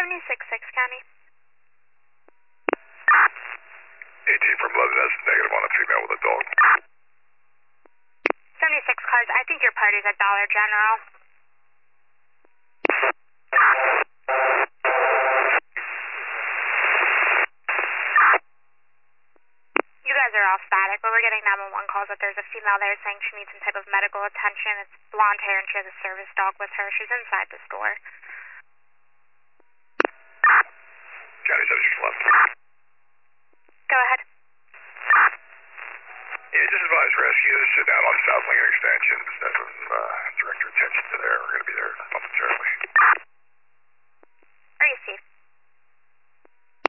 76-6 County. 18 from London, that's negative on a female with a dog. 76 cars, I think your party's at Dollar General. You guys are all static, but we're getting 911 calls that there's a female there saying she needs some type of medical attention. It's blonde hair and she has a service dog with her. She's inside the store. County 76 left. Go ahead. Yeah, just advise rescue to sit down on South Lincoln Extension. Just have them direct your attention to there. We're going to be there momentarily.